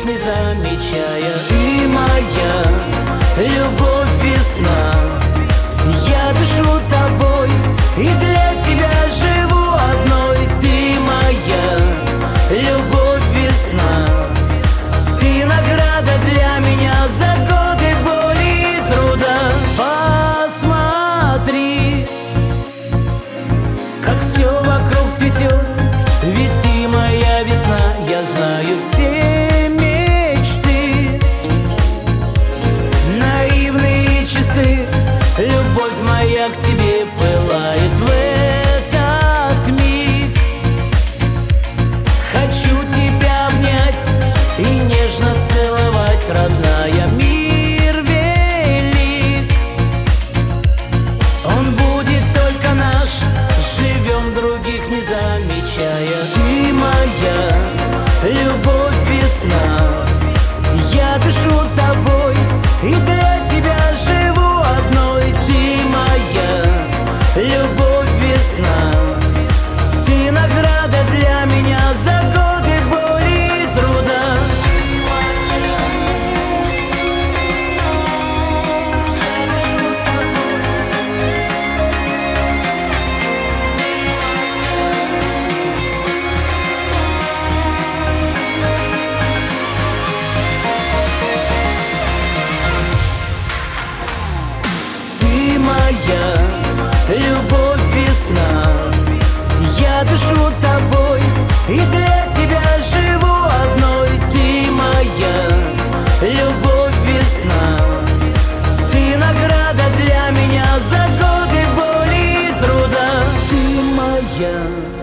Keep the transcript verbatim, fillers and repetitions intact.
других не замечая. Ты моя любовь, весна, я дышу тобой и для тебя живу одной. Ты моя любовь, весна, ты награда для меня за годы боли и труда. Посмотри, как все вокруг цветет, ведь ты моя весна. Я знаю все мечты, наивные и чисты. Любовь моя к тебе пылает в этот миг. Хочу тебя обнять и нежно целовать, родная. Мир велик, он будет только наш, живем других не замечая. Ты моя любовь, весна, я дышу тобой и для тебя живу одной. Ты моя любовь, весна, ты награда для меня за годы боли и труда. Ты моя любовь, весна, я дышу тобой и для тебя живу одной. Ты моя любовь, весна, ты награда для меня за годы боли и труда. Ты моя